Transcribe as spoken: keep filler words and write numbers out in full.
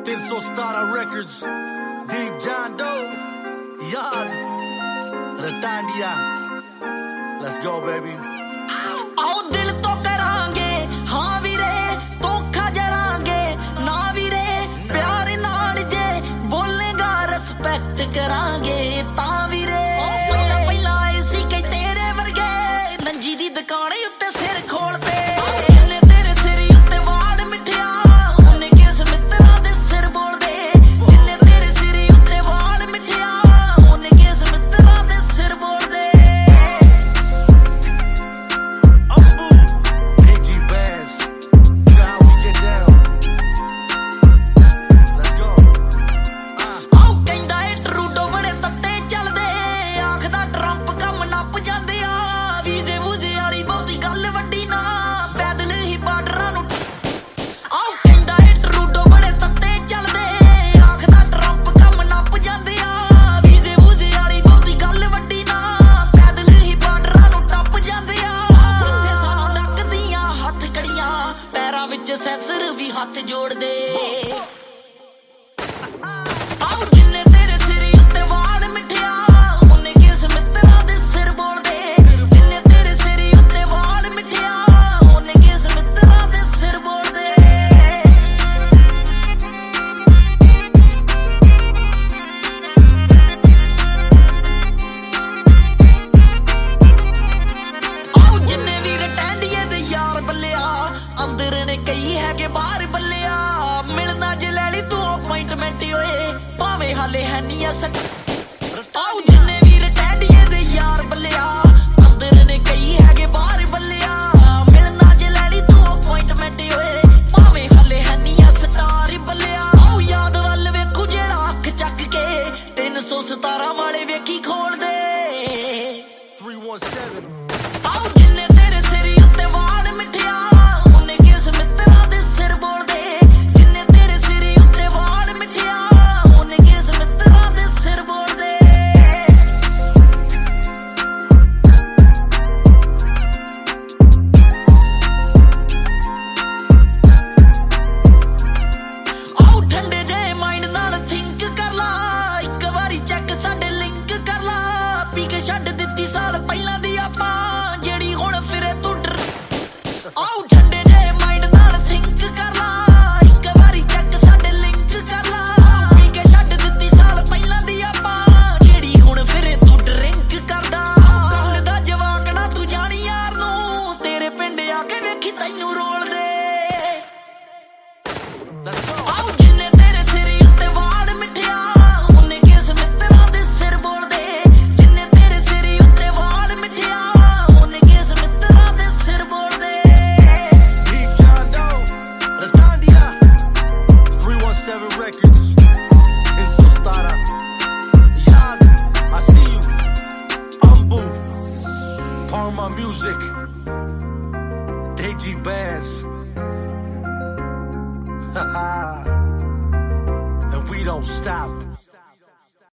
तीन सौ सतारह records, Deep John Doe, Yard, Ratandia. Let's go, baby. आओ दिल तो करांगे हाँ वीरे धोखा जरांगे ना वीरे प्यार नाल जे बोलेगा रिस्पेक्ट करांगे ता वीरे पहला पहला आए सी कई तेरे वर्गे नंजी दी दुकान उत्ते सिर खोलते ਸੈਂਸਰ ਵੀ ਹੱਥ ਜੋੜਦੇ ਆਉ ਜਿੰਨੇ ਤੇਰੇ ਸਿਰ ਉੱਤੇ ਵਾਲ ਮਿੱਠਿਆ ਉਹਨੇ ਕਿਸ ਮਿੱਤਰਾਂ ਦੇ ਸਿਰ ਬੋਲਦੇ ਜਿੰਨੇ ਤੇਰੇ ਸਿਰ ਉੱਤੇ ਵਾਲ ਮਿੱਠਿਆ ਉਹਨੇ ਕਿਸ ਮਿੱਤਰਾਂ ਦੇ ਸਿਰ ਬੋਲਦੇ ਆਉ ਜਿੰਨੇ ਵੀ ਰਟੈਂਡੀਏ ਦੇ ਯਾਰ ਬੱਲਿਆ ਅੰਦਰ ਨੇ ਕਈ ਹੈਗੇ ਬਾਹਰ ਬੱਲਿਆ ਮਿਲਣਾ ਜੇ ਲੈ ਲਈ ਤੂੰ ਅਪਾਇੰਟਮੈਂਟ ਓਏ ਭਾਵੇਂ ਹਾਲੇ ਹੈ ਨਹੀਂ ਐ ਆਉ ਜਿੰਨੇ ਵੀ ਰਟੈਂਡੀਏ ਦੇ ਯਾਰ ਬੱਲਿਆ ਅੰਦਰ ਨੇ ਕਈ ਹੈਗੇ ਬਾਹਰ ਬੱਲਿਆ ਮਿਲਣਾ ਜੇ ਲੈ ਲਈ ਤੂੰ ਅਪਾਇੰਟਮੈਂਟ ਓਏ ਭਾਵੇਂ ਹਾਲੇ ਹੈ ਨਹੀਂ ਐ ਸਟਾਰ ਬੱਲਿਆ ਆਉ ਯਾਦ ਵੱਲ ਵੇਖੂ ਜਿਹੜਾ ਅੱਖ ਚੱਕ ਕੇ ਤਿੰਨ ਸੌ ਸਤਾਰਾਂ ਵਾਲੇ ਵੇਖੀ ਖੋਲਦੇ three one seven ਆਉ ਜਿੰਨੇ ਤੇਰੇ ਸਿਰ ਉੱਤੇ ਵਾਲ ਮਿੱਠਿਆ ਛੱਡ ਦਿੱਤੀ ਸਾਲ ਪਹਿਲਾਂ ਦੀ ਆਪਾਂ ਜਿਹੜੀ ਹੁਣ ਫਿਰੇ ਤੂੰ ਡਰ ਆਉ ਠੰਡੇ ਜੇ ਮਾਈਂਡ ਨਾਲ ਥਿੰਕ ਕਰ ਲਾ ਇੱਕ ਵਾਰੀ ਚੈੱਕ ਸਾਡੇ ਲਿੰਕ ਕਰ ਲਾ ਪੀ ਕੇ ਛੱਡ ਦਿੱਤੀ ਸਾਲ ਪਹਿਲਾਂ ਦੀ ਆਪਾਂ ਜਿਹੜੀ ਹੁਣ ਫਿਰੇ ਤੂੰ ਡਰਿੰਕ ਕਰਦਾ ਗੱਲ ਦਾ ਜਵਾਕ ਨਾ ਤੂੰ ਜਾਣੀ ਯਾਰ ਨੂੰ ਤੇਰੇ ਪਿੰਡ ਆ ਕੇ ਵੇਖੀ ਤੈਨੂੰ ਰੋਲਦੇ ਆਉ ਜਿੰਨੇ ਤੇਰੇ ਸਿਰ ਉੱਤੇ ਵਾਲ ਮਿੱਠਿਆ ਉਹਨੇ ਕਿਸ ਮਿੱਤਰਾਂ ਦੇ ਸਿਰ ਬੋਲਦੇ seven records, तीन सौ सतारह, Yard, I see you, Umbu, Parma Music, Deji Bands, and we don't stop.